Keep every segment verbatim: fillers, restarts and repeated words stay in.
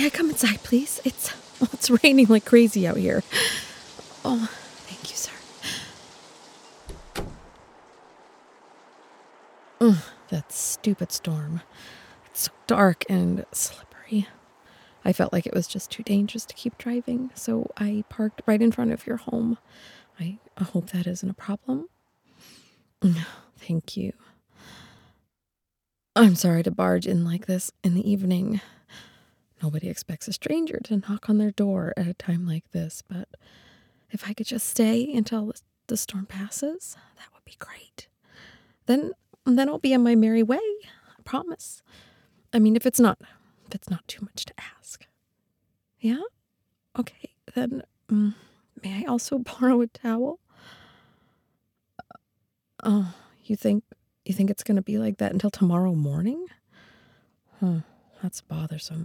May I come inside, please? It's well, it's raining like crazy out here. Oh, thank you, sir. Ugh, that stupid storm. It's so dark and slippery. I felt like it was just too dangerous to keep driving, so I parked right in front of your home. I hope that isn't a problem. Thank you. I'm sorry to barge in like this in the evening. Nobody expects a stranger to knock on their door at a time like this, but if I could just stay until the storm passes, that would be great. Then, then I'll be on my merry way. I promise. I mean, if it's not, if it's not too much to ask. Yeah? Okay, then um, may I also borrow a towel? Oh, you think you think it's gonna be like that until tomorrow morning? Huh, that's bothersome.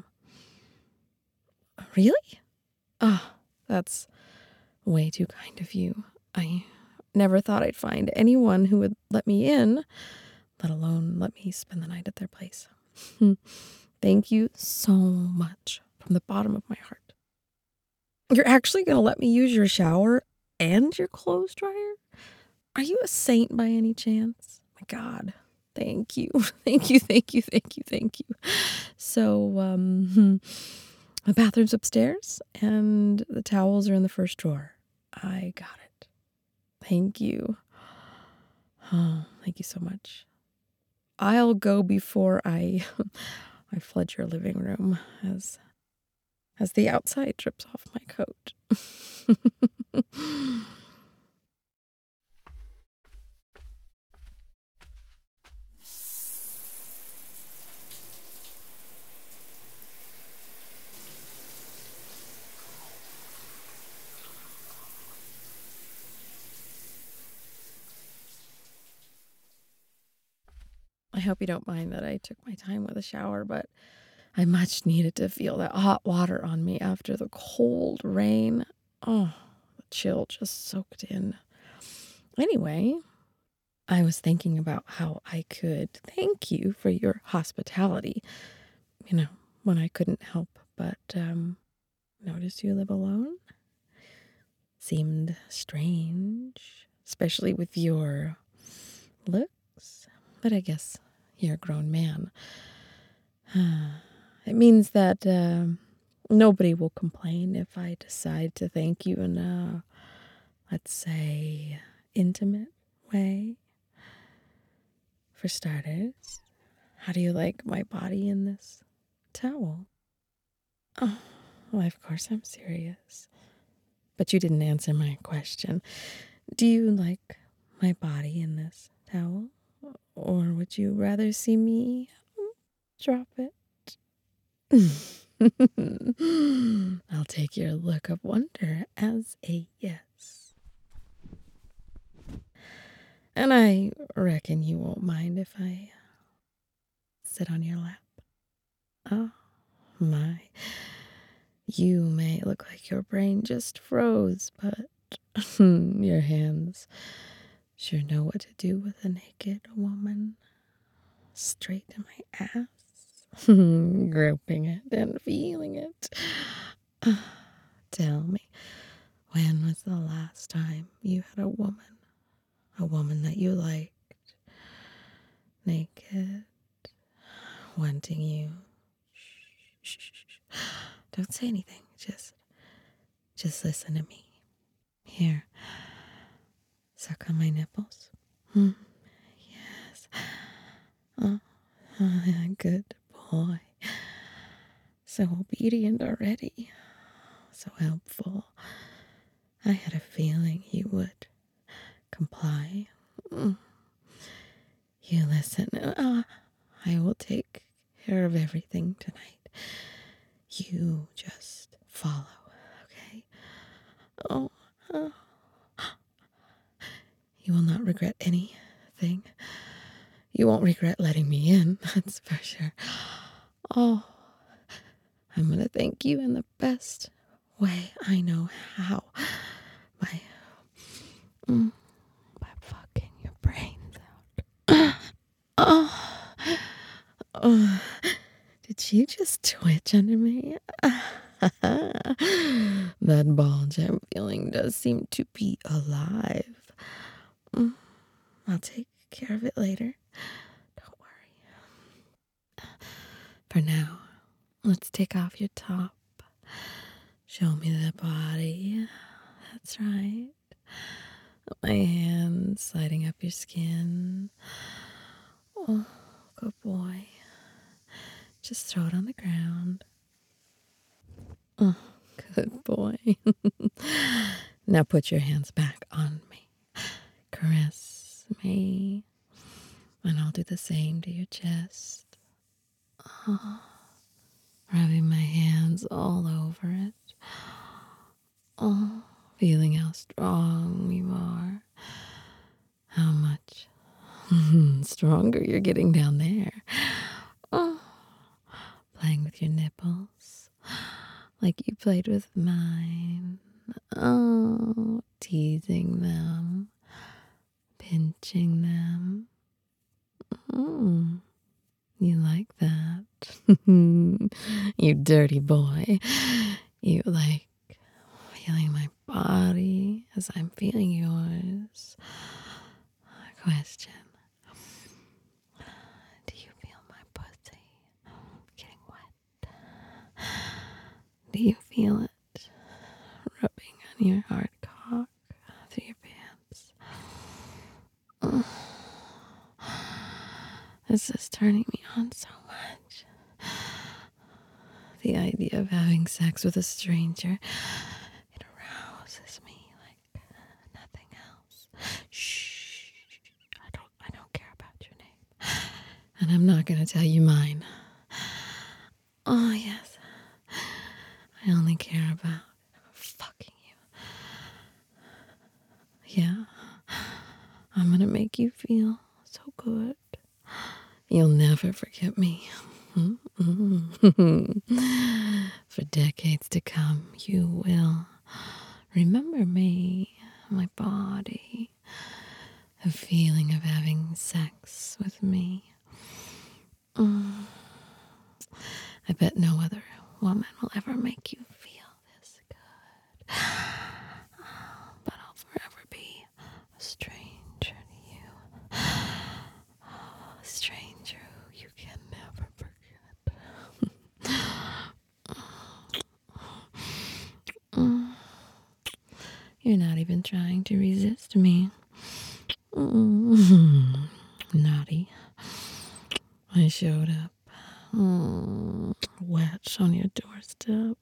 Really? Ah, oh, that's way too kind of you. I never thought I'd find anyone who would let me in, let alone let me spend the night at their place. Thank you so much from the bottom of my heart. You're actually going to let me use your shower and your clothes dryer? Are you a saint by any chance? My God. Thank you. Thank you, thank you, thank you, thank you. So, um, the bathroom's upstairs and the towels are in the first drawer. I got it. Thank you. Oh, thank you so much. I'll go before I I flood your living room as as the outside drips off my coat. I hope you don't mind that I took my time with a shower, but I much needed to feel that hot water on me after the cold rain. Oh, the chill just soaked in. Anyway, I was thinking about how I could thank you for your hospitality. You know, when I couldn't help but um, notice you live alone. Seemed strange, especially with your looks. But I guess you're a grown man. It means that uh, nobody will complain if I decide to thank you in a, let's say, intimate way. For starters, how do you like my body in this towel? Oh, well, of course I'm serious. But you didn't answer my question. Do you like my body in this towel? Or would you rather see me drop it? I'll take your look of wonder as a yes. And I reckon you won't mind if I sit on your lap. Oh, my. You may look like your brain just froze, but your hands sure know what to do with a naked woman. Straight to my ass, groping it and feeling it. Tell me, when was the last time you had a woman, a woman that you liked, naked, wanting you? Shh, shh, shh. Don't say anything. Just, just listen to me. Here, suck on my nipples. Hmm. Yes. Oh, good boy. So obedient already. So helpful. I had a feeling you would comply. Mm. You listen. Uh, I will take care of everything tonight. You just follow, okay? Oh, oh. You will not regret anything. You won't regret letting me in, that's for sure. Oh, I'm going to thank you in the best way I know how. By, mm, by fucking your brains out. Oh, oh, did you just twitch under me? That bulge I'm feeling does seem to be alive. Mm, I'll take care of it later. Don't worry. For now, let's take off your top. Show me the body. That's right. My hand sliding up your skin. Oh, good boy. Just throw it on the ground. Oh, good boy. Now put your hands back on me. Caress me. And I'll do the same to your chest. Oh, rubbing my hands all over it. Oh, feeling how strong you are. How much stronger you're getting down there. Oh, playing with your nipples like you played with mine. Oh, teasing them, pinching them. Mm, you like that? You dirty boy. You like feeling my body as I'm feeling yours. Question. Do you feel my pussy getting wet? Do you feel it rubbing on your hard cock through your pants? Oh, this is turning me on so much. The idea of having sex with a stranger, it arouses me like nothing else. Shh. I don't I don't care about your name. And I'm not gonna tell you mine. Oh yes. I only care about fucking you. Yeah. I'm gonna make you feel so good. You'll never forget me. For decades to come, you will remember me, my body, the feeling of having sex with me. Mm. I bet no other woman will ever make you feel this good. But I'll forever be a stranger to you. A stranger who you can never forget. Mm. You're not even trying to resist me. Mm. Naughty. I showed up. Mm. Wet on your doorstep.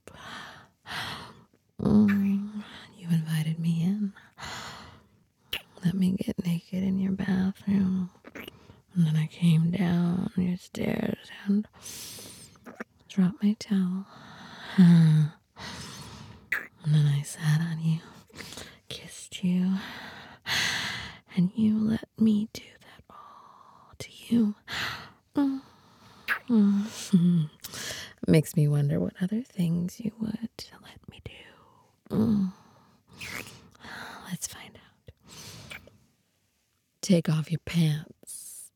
Mm. You invited me in. Let me get naked in your bathroom. And then I came down your stairs and dropped my towel. And then I sat on you, kissed you, and you let me do that all to you. Mm. Mm. Makes me wonder what other things you would let me do. Mm. Let's find out. Take off your pants.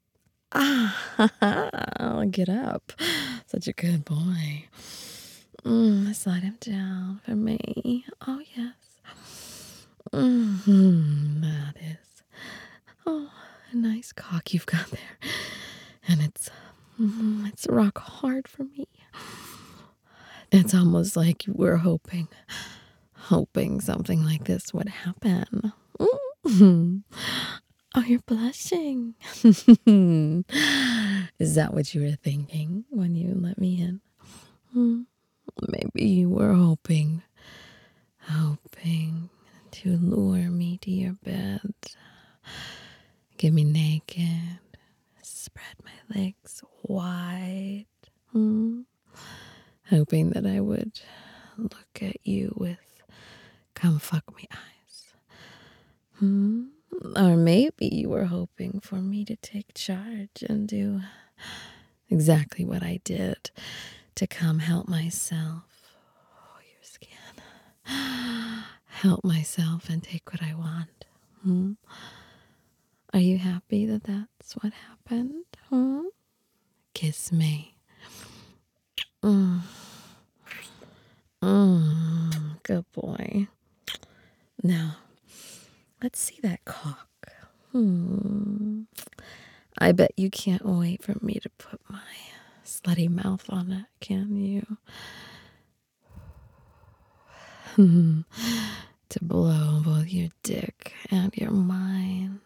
Ah, get up. Such a good boy. Mm, slide him down for me. Oh, yes. Mm-hmm, that is. Oh, a nice cock you've got there. And it's, mm, it's rock hard for me. It's almost like you were hoping, hoping something like this would happen. Mm-hmm. Oh, you're blushing. Is that what you were thinking when you let me in? Hmm. Maybe you were hoping, hoping to lure me to your bed, get me naked, spread my legs wide, hmm? Hoping that I would look at you with come fuck me eyes. Hmm? Or maybe you were hoping for me to take charge and do exactly what I did to come help myself. Oh, your skin. Help myself and take what I want. Hmm? Are you happy that that's what happened? Hmm? Kiss me. Mm. Mm. Good boy. Now, let's see that cock. Hmm. I bet you can't wait for me to put my slutty mouth on it, can you? To blow both your dick and your mind.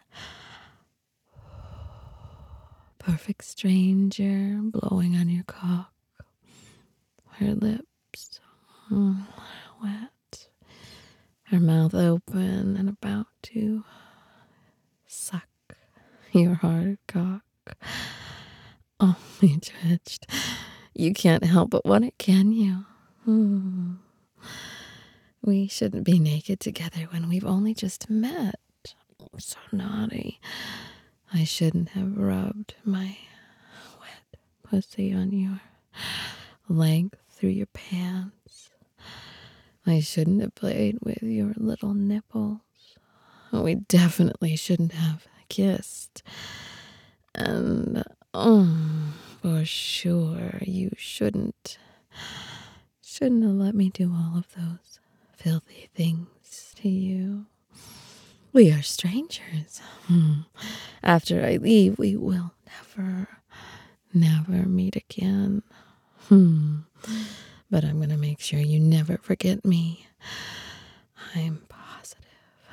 Perfect stranger blowing on your cock. Her lips mm, wet. Her mouth open and about to suck your hard cock. Oh, you twitched. You can't help but want it, can you? Hmm. We shouldn't be naked together when we've only just met. So naughty. I shouldn't have rubbed my wet pussy on your length through your pants. I shouldn't have played with your little nipples. We definitely shouldn't have kissed. And, oh, for sure, you shouldn't, shouldn't have let me do all of those filthy things to you. We are strangers. Hmm. After I leave, we will never, never meet again. Hmm. But I'm going to make sure you never forget me. I'm positive.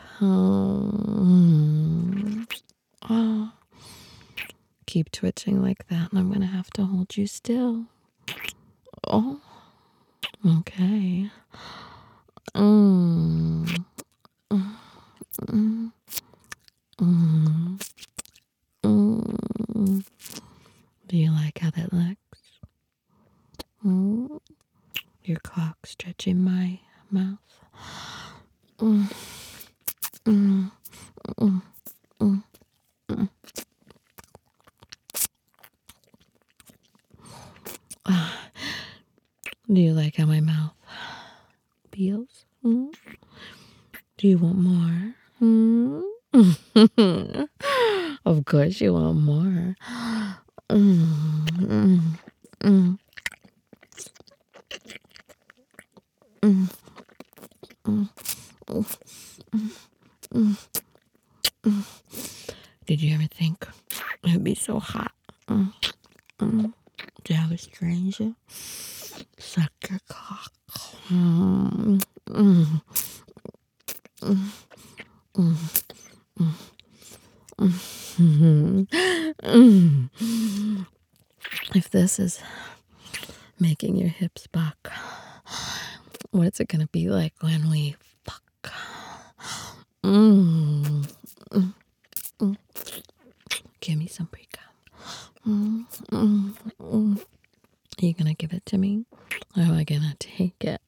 Oh. Oh. Keep twitching like that, and I'm going to have to hold you still. Oh. Okay. Mm. Mm. Mm. Mm. Mm. Do you like how that looks? Mm. Your cock stretching my mouth. Mm. Mm. Mm. Mm. Mm. Ah. Do you like how my mouth feels? Mm? Do you want more? Mm? Of course you want more. Mm. Mm. Mm. Mm. Mm. Mm. Mm. Did you ever think it would be so hot? Mm. Mm. To have a stranger suck your cock? Mm. Mm. Mm. Mm. Mm. Mm. If this is making your hips buck, what's it gonna be like when we fuck? Mm. Mm. Mm. Give me some pre-cum. Mm. Mm. Mm. Are you gonna give it to me? Or am I gonna take it?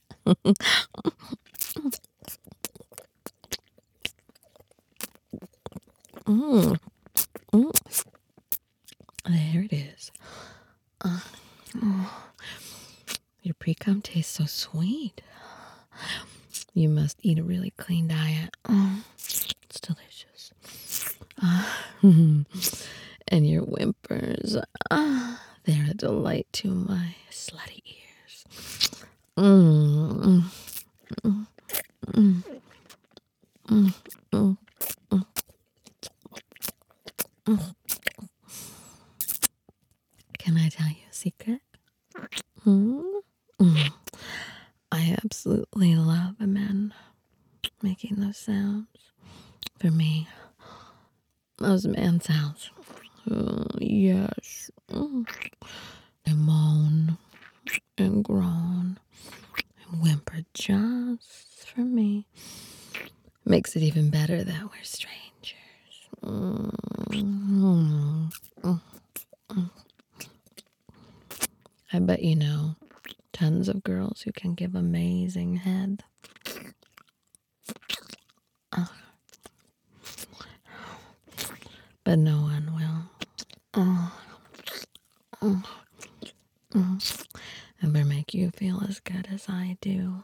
Mm. Mm. There it is. Uh, oh. Your pre-cum tastes so sweet. You must eat a really clean diet. Oh, it's delicious. Uh, and your whimpers, uh, they're a delight to my slutty ears. Mm, mm, mm, mm, mm, mm, mm. Can I tell you a secret? Mm, mm. I absolutely love a man making those sounds. For me, those man sounds. Oh, yes. Mm. They moan and groan and whimper just for me. Makes it even better that we're strangers. Mm. Mm. Mm. Mm. I bet you know tons of girls who can give amazing head. Uh, but no one will. Uh, uh, uh, ever make you feel as good as I do.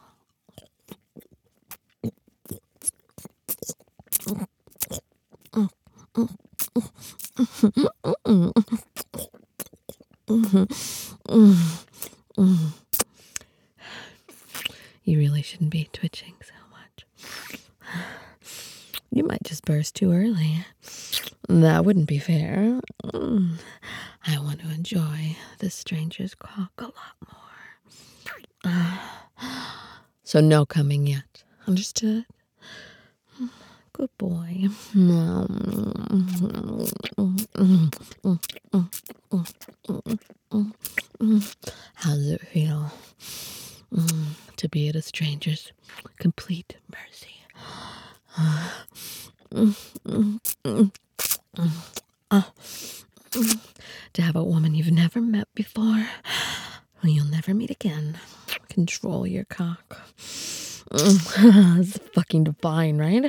You really should You might just burst too early. That wouldn't be fair. Mm. I want to enjoy this stranger's cock a lot more. Uh, so no coming yet. Understood? Good boy. How does it feel to be at a stranger's complete mercy? To have a woman you've never met before, who you'll never meet again, control your cock. It's fucking divine, right?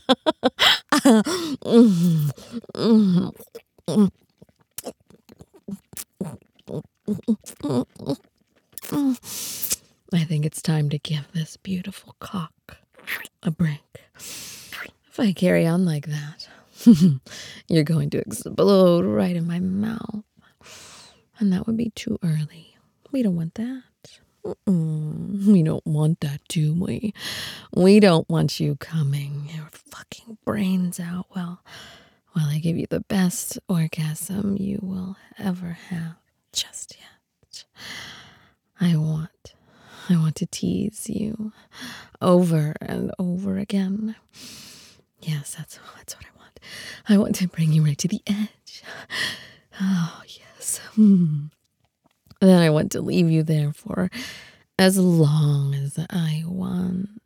I think it's time to give this beautiful cock a break. If I carry on like that, you're going to explode right in my mouth. And that would be too early. We don't want that. Mm-mm. We don't want that, do we? We don't want you coming your fucking brains out while, while I give you the best orgasm you will ever have just yet. I want, I want to tease you over and over again. Yes, that's, that's what I want. I want to bring you right to the edge. Oh, yes. Hmm. Then I want to leave you there for as long as I want.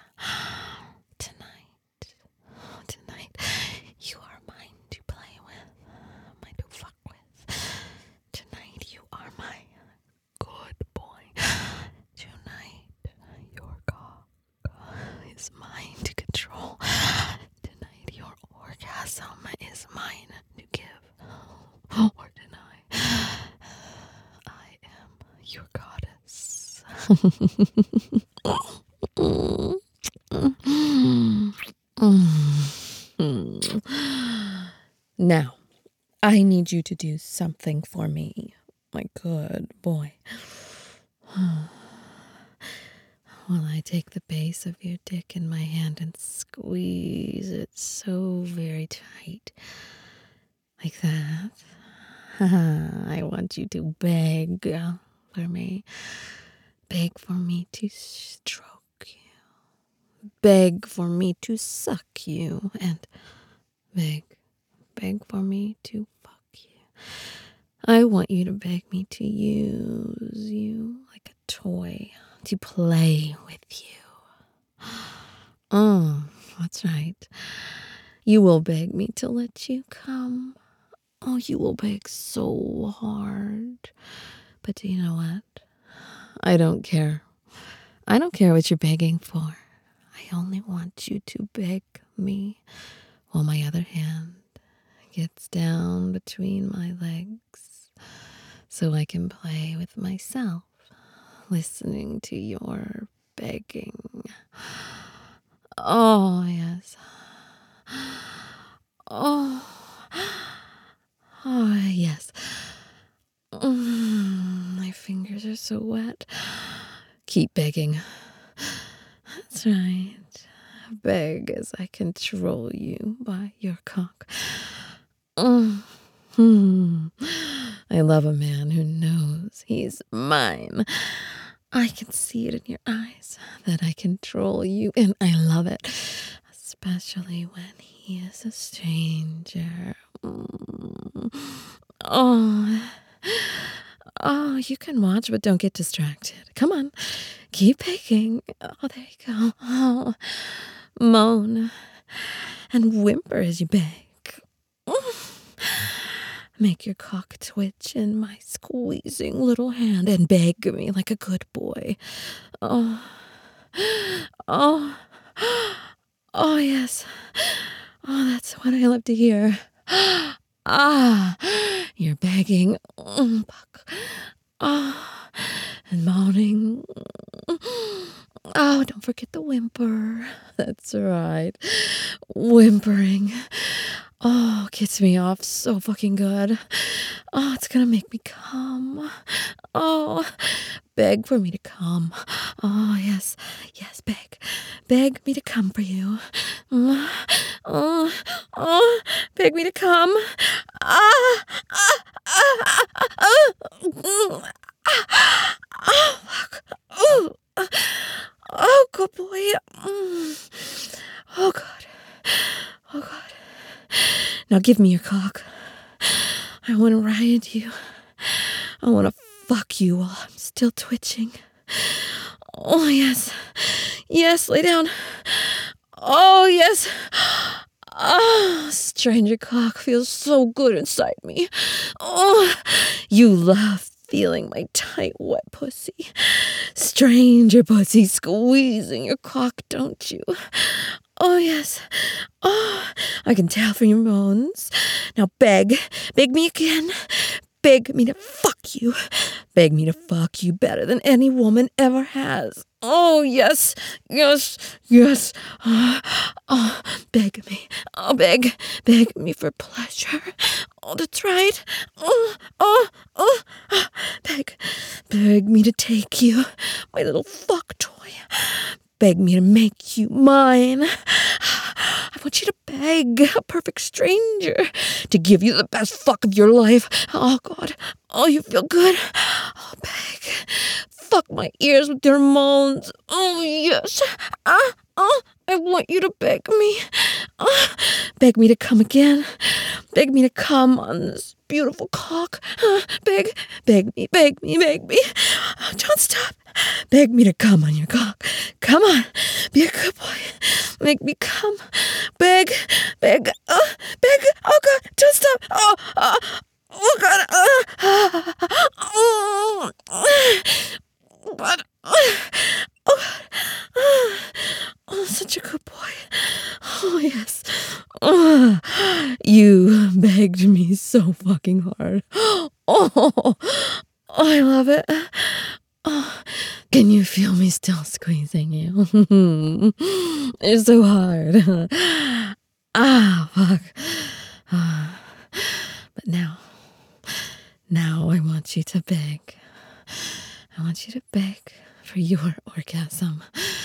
Tonight, tonight, you are mine to play with, mine to fuck with. Tonight, you are my good boy. Tonight, your cock is mine to control. Tonight, your orgasm is mine to give or deny. I am your goddess. Now, I need you to do something for me, my good boy. While I take the base of your dick in my hand and squeeze it so very tight, like that. I want you to beg for me. Beg for me to stroke you. Beg for me to suck you. And beg, beg for me to fuck you. I want you to beg me to use you like a toy, to play with you. Oh, that's right. You will beg me to let you come. Oh, you will beg so hard. But do you know what? I don't care. I don't care what you're begging for. I only want you to beg me while my other hand gets down between my legs so I can play with myself, listening to your begging. Oh, yes. Oh, oh yes. Mm, my fingers are so wet. Keep begging. That's right. Beg as I control you by your cock. Mm. Hmm. I love a man who knows he's mine. I can see it in your eyes that I control you, and I love it, especially when he is a stranger. Mm. Oh, oh, you can watch, but don't get distracted. Come on, keep begging. Oh, there you go. Oh, moan and whimper as you beg. Make your cock twitch in my squeezing little hand and beg me like a good boy. Oh, oh, oh, yes. Oh, that's what I love to hear. Ah, you're begging. Fuck. Ah, and moaning. Oh, don't forget the whimper. That's right. Whimpering. Oh, gets me off so fucking good. Oh, it's gonna make me come. Oh, beg for me to come. Oh, yes. Yes, beg. Beg me to come for you. Oh, oh, beg me to come. Ah, ah, ah, ah, ah, mm, ah, oh, fuck. Oh, oh, good boy. Mm. Oh, God. Oh, God. Now give me your cock. I want to ride you. I want to fuck you while I'm still twitching. Oh, yes. Yes, lay down. Oh, yes. Ah, stranger cock feels so good inside me. Oh, you love feeling my tight, wet pussy. Stranger pussy squeezing your cock, don't you? Oh, yes. Oh, I can tell from your moans. Now beg. Beg me again. Beg me to fuck you. Beg me to fuck you better than any woman ever has. Oh, yes, yes, yes. Oh, oh, beg me. Oh, beg, beg me for pleasure. Oh, that's right. Oh, oh, oh. Beg, beg me to take you, my little fuck toy. Beg me to make you mine. I want you to beg a perfect stranger to give you the best fuck of your life. Oh, God. Oh, you feel good? Oh, beg. Fuck my ears with your moans. Oh, yes. Ah, oh, I want you to beg me. Ah, beg me to come again. Beg me to come on this beautiful cock. Ah, beg, beg me, beg me, beg me. Oh, don't stop. Beg me to come on your cock. Come on. Be a good boy. Make me come. Beg, beg, uh, beg. Oh, God, don't stop. Oh, uh, oh, God. Uh, oh, God. Oh, God. Oh, such a good boy. Oh, yes. Oh, you begged me so fucking hard. Oh, I love it. Oh, can you feel me still squeezing you? It's so hard. Ah, fuck. Ah. But now, now I want you to beg. I want you to beg for your orgasm.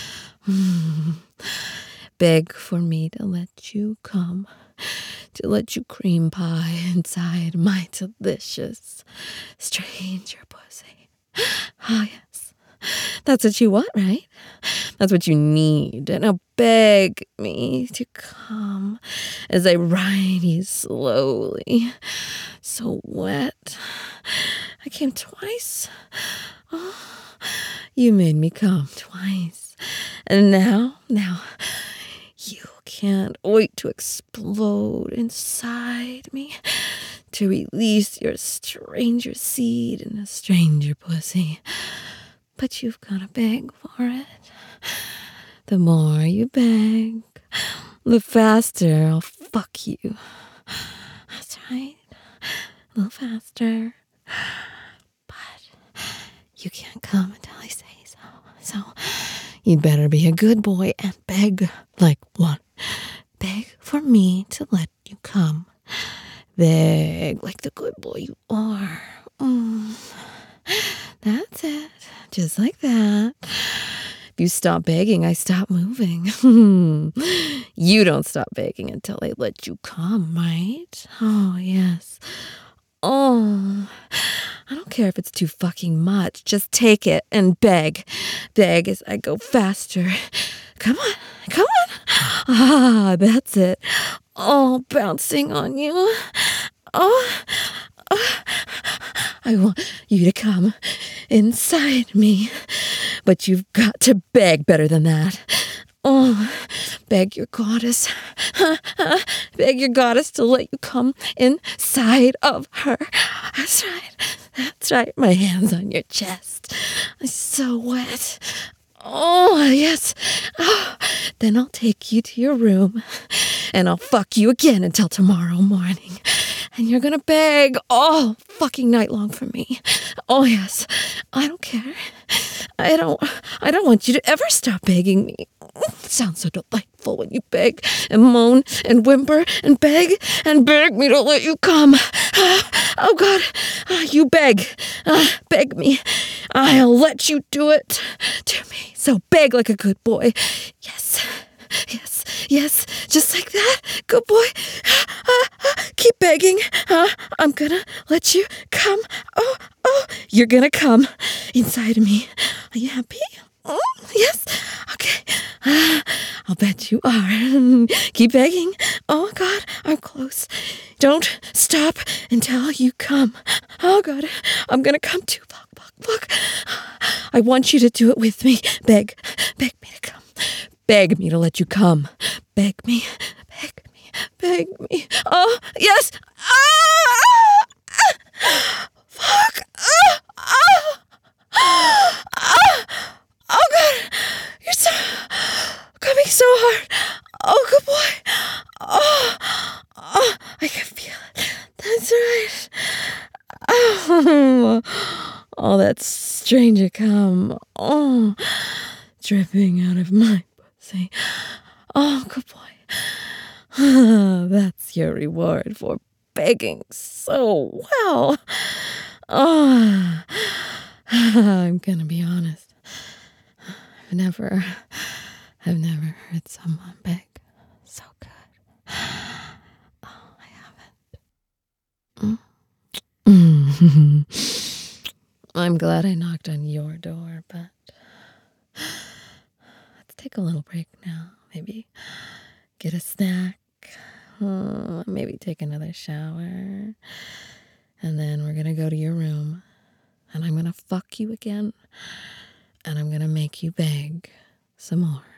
Mm. Beg for me to let you come, to let you cream pie inside my delicious stranger pussy. Oh, yes. That's what you want, right? That's what you need. Now beg me to come as I ride you slowly. So wet. I came twice. Oh, you made me come twice. And now, now, you can't wait to explode inside me, to release your stranger seed in a stranger pussy. But you've got to beg for it. The more you beg, the faster I'll fuck you. That's right. A little faster. But you can't come until I say so. So you'd better be a good boy and beg like one. Beg for me to let you come. Beg like the good boy you are. Mm. That's it. Just like that. If you stop begging, I stop moving. You don't stop begging until I let you come, right? Oh, yes. Oh, I don't care if it's too fucking much. Just take it and beg. Beg as I go faster. Come on. Come on. Ah, that's it. Oh, bouncing on you. Oh, oh. I want you to come inside me. But you've got to beg better than that. Oh, beg your goddess. Beg your goddess to let you come inside of her. That's right. That's right. My hand's on your chest. It's so wet. Oh, yes. Oh, then I'll take you to your room and I'll fuck you again until tomorrow morning. And you're gonna beg all fucking night long for me. Oh, yes. I don't care. I don't I don't want you to ever stop begging me. It sounds so delightful when you beg and moan and whimper and beg and beg me to let you come. Oh, God. You beg. Uh, beg me. I'll let you do it to me. So beg like a good boy. Yes. Yes, yes, just like that. Good boy. Uh, uh, keep begging. Uh, I'm gonna let you come. Oh, oh, you're gonna come inside of me. Are you happy? Oh, yes. Okay. Uh, I'll bet you are. Keep begging. Oh, God, I'm close. Don't stop until you come. Oh, God, I'm gonna come too. Look, look, look. I want you to do it with me. Beg, beg me to come. Beg me to let you come. Beg me, beg me, beg me. Oh, yes. Ah! Ah! Fuck. Ah! Ah! Ah! Oh, God. You're so coming so hard. Oh, good boy. Oh, oh, I can feel it. That's right. Oh, oh, that stranger cum. Oh, dripping out of my pussy. Oh, good boy. That's your reward for begging so well. Oh, I'm gonna be honest. I've never, I've never heard someone beg so good. Oh, I haven't. Mm. I'm glad I knocked on your door, but let's take a little break now. Maybe get a snack. Uh, maybe take another shower. And then we're gonna go to your room. And I'm gonna fuck you again. And I'm gonna make you beg some more.